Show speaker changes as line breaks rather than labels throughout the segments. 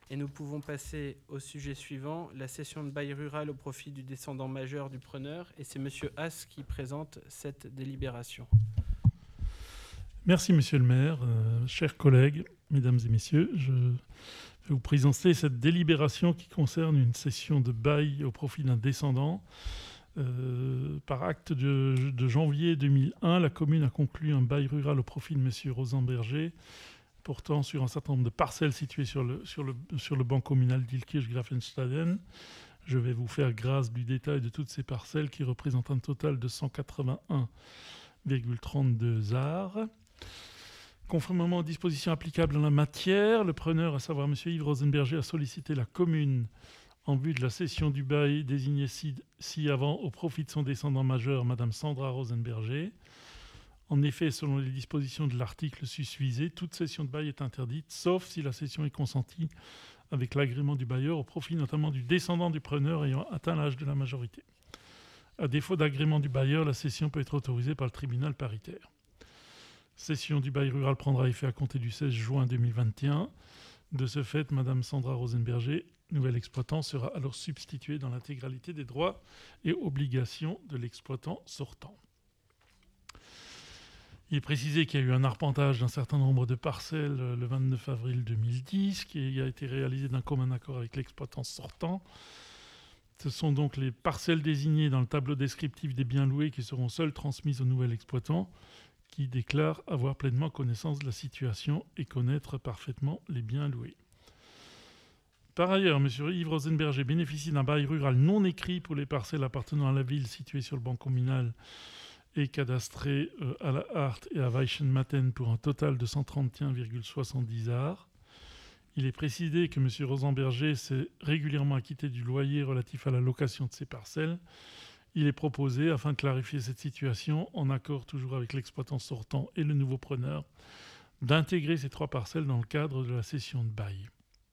Et nous pouvons passer au sujet suivant, la cession de bail rural au profit du descendant majeur du preneur. Et c'est M. Haas qui présente cette délibération.
Merci, Monsieur le maire. Chers collègues, mesdames et messieurs, je vais vous présenter cette délibération qui concerne une cession de bail au profit d'un descendant. Par acte de janvier 2001, la commune a conclu un bail rural au profit de M. Rosenberger, portant sur un certain nombre de parcelles situées sur le banc communal d'Ilkirch-Grafenstaden. Je vais vous faire grâce du détail de toutes ces parcelles qui représentent un total de 181,32 arts. Conformément aux dispositions applicables en la matière, le preneur, à savoir M. Yves Rosenberger, a sollicité la commune en vue de la cession du bail désigné ci-avant au profit de son descendant majeur, Mme Sandra Rosenberger. En effet, selon les dispositions de l'article susvisé, toute cession de bail est interdite, sauf si la cession est consentie avec l'agrément du bailleur, au profit notamment du descendant du preneur ayant atteint l'âge de la majorité. À défaut d'agrément du bailleur, la cession peut être autorisée par le tribunal paritaire. Cession du bail rural prendra effet à compter du 16 juin 2021. De ce fait, Mme Sandra Rosenberger, nouvel exploitant, sera alors substituée dans l'intégralité des droits et obligations de l'exploitant sortant. Il est précisé qu'il y a eu un arpentage d'un certain nombre de parcelles le 29 avril 2010, qui a été réalisé d'un commun accord avec l'exploitant sortant. Ce sont donc les parcelles désignées dans le tableau descriptif des biens loués qui seront seules transmises au nouvel exploitant, qui déclare avoir pleinement connaissance de la situation et connaître parfaitement les biens loués. Par ailleurs, M. Yves Rosenberger bénéficie d'un bail rural non écrit pour les parcelles appartenant à la ville situées sur le banc communal et cadastrées à la Hart et à Weichenmatten pour un total de 131,70 arts. Il est précisé que M. Rosenberger s'est régulièrement acquitté du loyer relatif à la location de ces parcelles. Il est proposé, afin de clarifier cette situation, en accord toujours avec l'exploitant sortant et le nouveau preneur, d'intégrer ces 3 parcelles dans le cadre de la cession de bail.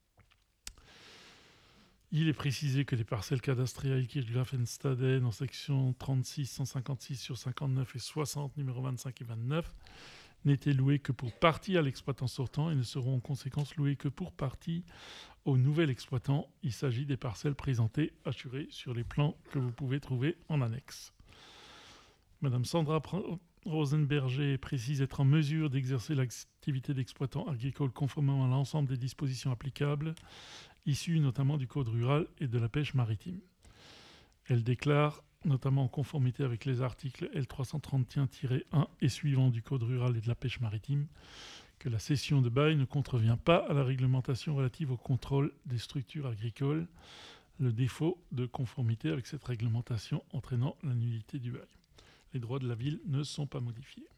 Il est précisé que les parcelles cadastrées à Ilkirch-Grafenstaden en section 36, 156 sur 59 et 60, numéro 25 et 29, n'étaient louées que pour partie à l'exploitant sortant et ne seront en conséquence louées que pour partie au nouvel exploitant. Il s'agit des parcelles présentées, assurées sur les plans que vous pouvez trouver en annexe. Madame Sandra Rosenberger précise être en mesure d'exercer l'activité d'exploitant agricole conformément à l'ensemble des dispositions applicables, issues notamment du Code rural et de la pêche maritime. Elle déclare, notamment en conformité avec les articles L331-1 et suivants du Code rural et de la pêche maritime, que la cession de bail ne contrevient pas à la réglementation relative au contrôle des structures agricoles, le défaut de conformité avec cette réglementation entraînant la nullité du bail. Les droits de la ville ne sont pas modifiés.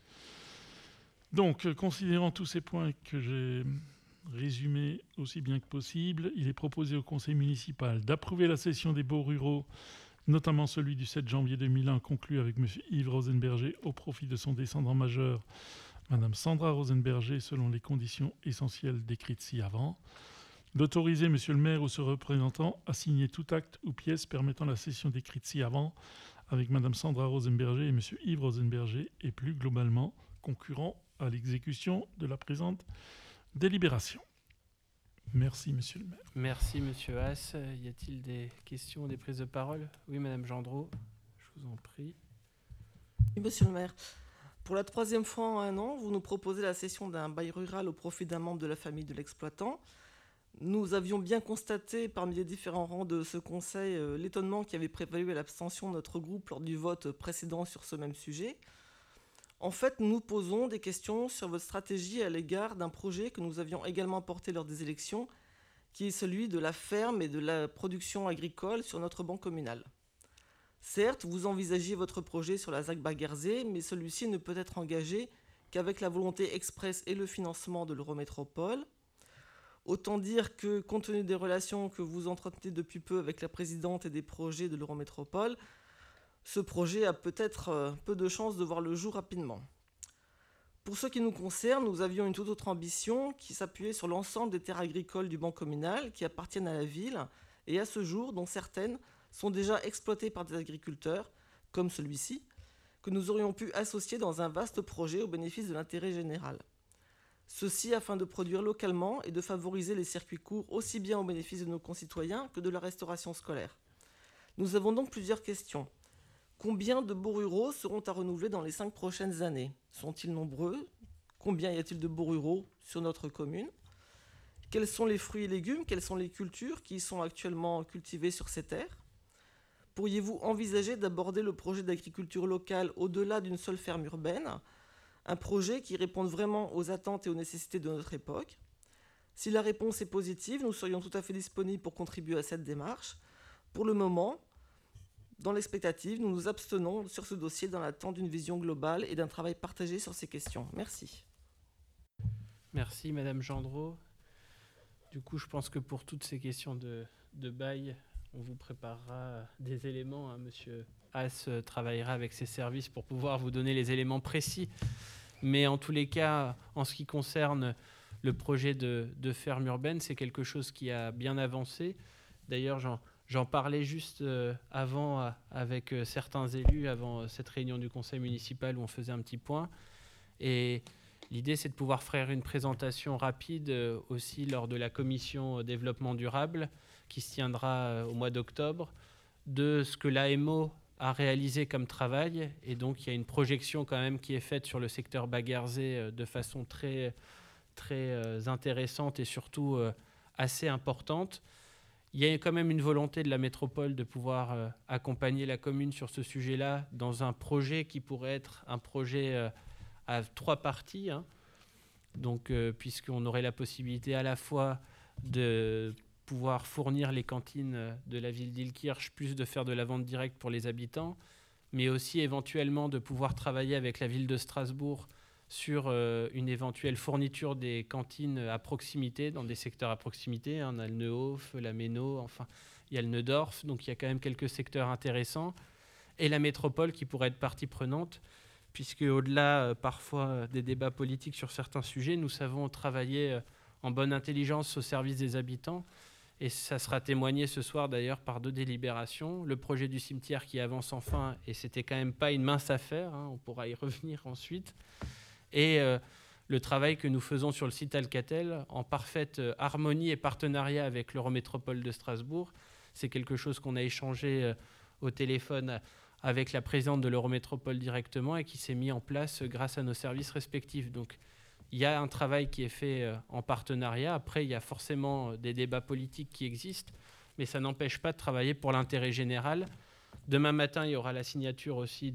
Donc, considérant tous ces points que j'ai résumés aussi bien que possible, il est proposé au conseil municipal d'approuver la cession des baux ruraux, notamment celui du 7 janvier 2001 conclu avec M. Yves Rosenberger au profit de son descendant majeur, Mme Sandra Rosenberger, selon les conditions essentielles décrites ci-avant, d'autoriser M. le maire ou ce représentant à signer tout acte ou pièce permettant la cession décrite ci-avant avec Mme Sandra Rosenberger et M. Yves Rosenberger et plus globalement concurrent à l'exécution de la présente délibération. Merci, Monsieur le maire.
Merci, Monsieur Haas. Y a-t-il des questions ou des prises de parole? Oui, Madame Gendreau, je vous en prie.
Oui, Monsieur le maire. Pour la 3e fois en 1 an, vous nous proposez la cession d'un bail rural au profit d'un membre de la famille de l'exploitant. Nous avions bien constaté parmi les différents rangs de ce conseil l'étonnement qui avait prévalu à l'abstention de notre groupe lors du vote précédent sur ce même sujet. En fait, nous posons des questions sur votre stratégie à l'égard d'un projet que nous avions également porté lors des élections, qui est celui de la ferme et de la production agricole sur notre banc communal. Certes, vous envisagez votre projet sur la ZAC Baguerzé, mais celui-ci ne peut être engagé qu'avec la volonté expresse et le financement de l'Eurométropole. Autant dire que, compte tenu des relations que vous entretenez depuis peu avec la présidente et des projets de l'Eurométropole, ce projet a peut-être peu de chances de voir le jour rapidement. Pour ce qui nous concerne, nous avions une toute autre ambition qui s'appuyait sur l'ensemble des terres agricoles du banc communal qui appartiennent à la ville et à ce jour, dont certaines sont déjà exploitées par des agriculteurs, comme celui-ci, que nous aurions pu associer dans un vaste projet au bénéfice de l'intérêt général. Ceci afin de produire localement et de favoriser les circuits courts aussi bien au bénéfice de nos concitoyens que de la restauration scolaire. Nous avons donc plusieurs questions. Combien de baux ruraux seront à renouveler dans les 5 prochaines années? Sont-ils nombreux? Combien y a-t-il de baux ruraux sur notre commune? Quels sont les fruits et légumes? Quelles sont les cultures qui sont actuellement cultivées sur ces terres? Pourriez-vous envisager d'aborder le projet d'agriculture locale au-delà d'une seule ferme urbaine? Un projet qui réponde vraiment aux attentes et aux nécessités de notre époque? Si la réponse est positive, nous serions tout à fait disponibles pour contribuer à cette démarche. Pour le moment, dans l'expectative, nous nous abstenons sur ce dossier dans l'attente d'une vision globale et d'un travail partagé sur ces questions. Merci.
Merci, Madame Gendreau. Du coup, je pense que pour toutes ces questions de bail, on vous préparera des éléments. Hein. Monsieur Haas travaillera avec ses services pour pouvoir vous donner les éléments précis. Mais en tous les cas, en ce qui concerne le projet de ferme urbaine, c'est quelque chose qui a bien avancé. D'ailleurs, j'en parlais juste avant avec certains élus, avant cette réunion du conseil municipal où on faisait un petit point. Et l'idée, c'est de pouvoir faire une présentation rapide aussi lors de la commission développement durable qui se tiendra au mois d'octobre, de ce que l'AMO a réalisé comme travail. Et donc, il y a une projection quand même qui est faite sur le secteur Baguerzé de façon très, très intéressante et surtout assez importante. Il y a quand même une volonté de la métropole de pouvoir accompagner la commune sur ce sujet-là dans un projet qui pourrait être un projet à 3 parties. Hein. Donc, puisqu'on aurait la possibilité à la fois de pouvoir fournir les cantines de la ville d'Illkirch, plus de faire de la vente directe pour les habitants, mais aussi éventuellement de pouvoir travailler avec la ville de Strasbourg sur une éventuelle fourniture des cantines à proximité, dans des secteurs à proximité. On a le Neuhof, la Méno, enfin, il y a le Neudorf, donc il y a quand même quelques secteurs intéressants. Et la métropole qui pourrait être partie prenante, puisque au-delà parfois des débats politiques sur certains sujets, nous savons travailler en bonne intelligence au service des habitants. Et ça sera témoigné ce soir d'ailleurs par 2 délibérations. Le projet du cimetière qui avance enfin, et c'était quand même pas une mince affaire, hein, on pourra y revenir ensuite. Et le travail que nous faisons sur le site Alcatel, en parfaite harmonie et partenariat avec l'Eurométropole de Strasbourg. C'est quelque chose qu'on a échangé au téléphone avec la présidente de l'Eurométropole directement et qui s'est mis en place grâce à nos services respectifs. Donc, il y a un travail qui est fait en partenariat. Après, il y a forcément des débats politiques qui existent, mais ça n'empêche pas de travailler pour l'intérêt général. Demain matin, il y aura la signature aussi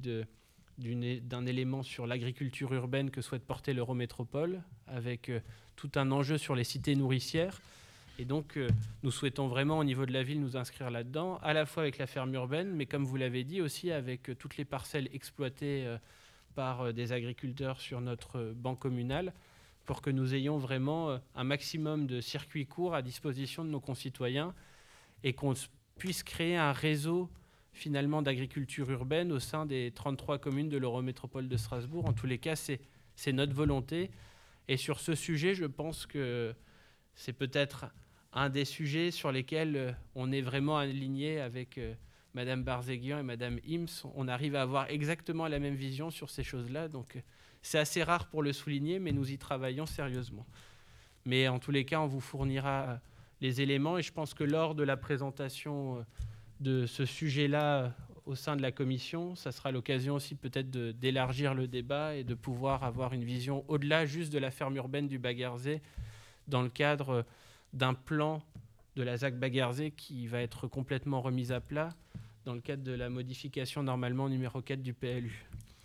d'un élément sur l'agriculture urbaine que souhaite porter l'Eurométropole, avec tout un enjeu sur les cités nourricières. Et donc, nous souhaitons vraiment, au niveau de la ville, nous inscrire là-dedans, à la fois avec la ferme urbaine, mais comme vous l'avez dit, aussi avec toutes les parcelles exploitées par des agriculteurs sur notre banc communal, pour que nous ayons vraiment un maximum de circuits courts à disposition de nos concitoyens et qu'on puisse créer un réseau finalement d'agriculture urbaine au sein des 33 communes de l'Eurométropole de Strasbourg. En tous les cas, c'est notre volonté. Et sur ce sujet, je pense que c'est peut-être un des sujets sur lesquels on est vraiment aligné avec Madame Barzéguian et Madame Ims. On arrive à avoir exactement la même vision sur ces choses-là. Donc, c'est assez rare pour le souligner, mais nous y travaillons sérieusement. Mais en tous les cas, on vous fournira les éléments. Et je pense que lors de la présentation de ce sujet-là au sein de la commission, ça sera l'occasion aussi peut-être d'élargir le débat et de pouvoir avoir une vision au-delà juste de la ferme urbaine du Baguerzé dans le cadre d'un plan de la ZAC Baguerzé qui va être complètement remise à plat dans le cadre de la modification normalement numéro 4 du PLU.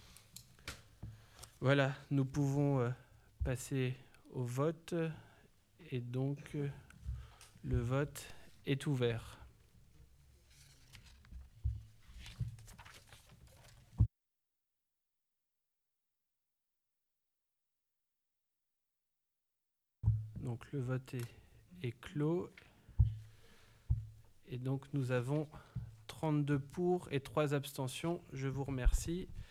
Voilà, nous pouvons passer au vote et donc le vote est ouvert. Donc le vote est clos. Et donc nous avons 32 pour et 3 abstentions. Je vous remercie.